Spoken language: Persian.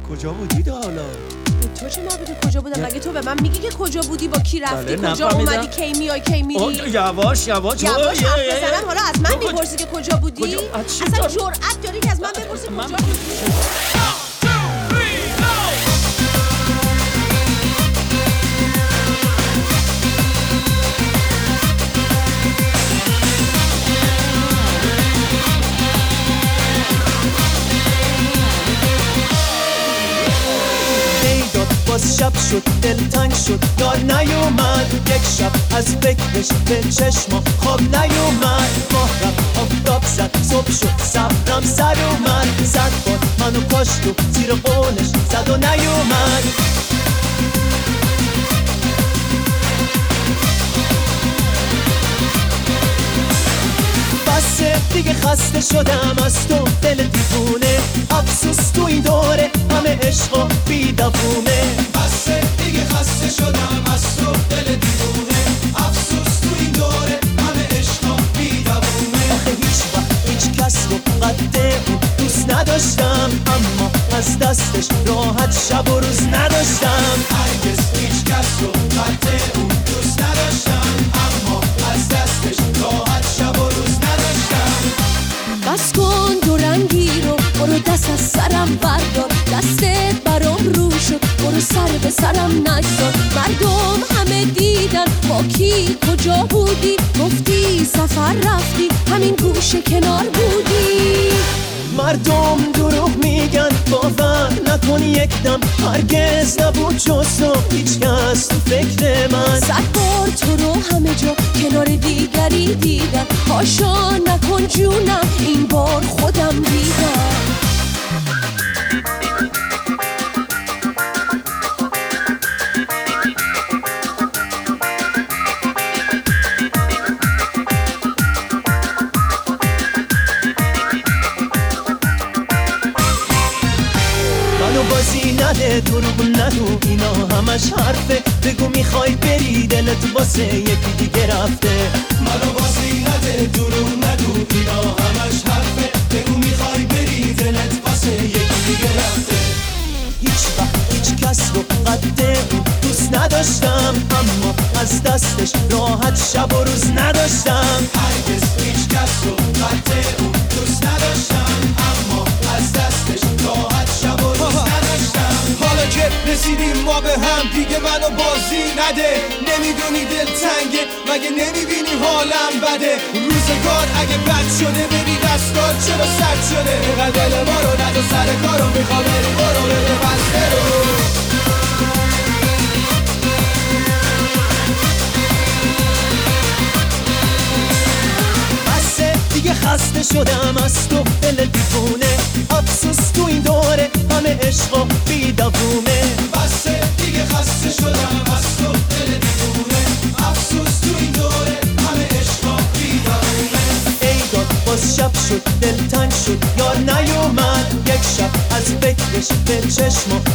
کجا بودید حالا؟ تو چه مربوطه کجا بودم؟ مگه تو به من میگی که کجا بودی، با کی رفتی، بله، کجا اومدی، کی میای کی میری؟ یواش یواش حرف بزنم. حالا از من میپرسی که کجا بودی؟ اصلا جرأت داری که از من بپرسی کجا بودی؟ باز شب شد دلتنگ شد یار نیومد، یک شب از فکرش به چشما خواب نیومد. ماه رفت آفتاب زد صبح شد صبرم سر اومد، 100 بار منو کاشت و زیر قولش زد و نیومد. بسه دیگه خسته شدم از تو دل دیوونه، افسوس تو این دوره همه عشق و بی‌دوومه. بسه دیگه خسته شدم از تو دل دیوونه، افسوس تو این دوره همه عشق و بی‌دوومه. آخه هیچ وقت هیچ کس رو قد اون دوست نداشتم، اما از دستش راحت شب و روز نداشتم. هرگز هیچ کس رو قد اون دوست نداشتم، اما از دستش راحت شب و روز نداشتم. بس کن دو رنگی رو، برو دست از سرم بردار، دستت برام رو شد، برو سر به سرم نگذار. مردم همه دیدن با کی کجا بودی، گفتی سفر رفتی همین گوشه کنار بودی. مردم دروغ میگن باور نکن یک دم، هرگز نبود جز تو هیچ کس تو فکر من. 100 بار تو رو همه جا کنار دیگری دیدم، هاشا نکن جونم این بار خودم دیدم. بازی نده دروغ نگو اینا همش حرفه، بگو میخوای بری دلت واسه یکی دیگه رفته. منو بازی نده دروغ نگو اینا همش حرفه، بگو میخوای بری دلت واسه یکی دیگه رفته. هیچ وقت هیچ کس رو قد اون دوست نداشتم، اما از دستش راحت شب و روز نداشتم. هرگز هیچ کس رو قد اون دوست نداشتم، اما از دستش راحت شب و روز نداشتم. حالا که رسیدیم ما به هم دیگه منو بازی نده، نمیدونی دل تنگه مگه نمیبینی حالم بده. روزگار اگه بد شده بری دستات چرا سرد شده، اینقدر دل ما رو ندو سر کارو میخوا بری برو بده بسته رو. دیگه خسته شدم از تو دل دیوونه، افسوس تو این دوره همه عشق و بی‌دوومه. بسه دیگه خسته شدم از تو دل دیوونه، افسوس تو این دوره همه عشق و بی‌دوومه. ای داد باز شب شد دلتنگ شد یار نیومد، یک شب از فکرش به چشما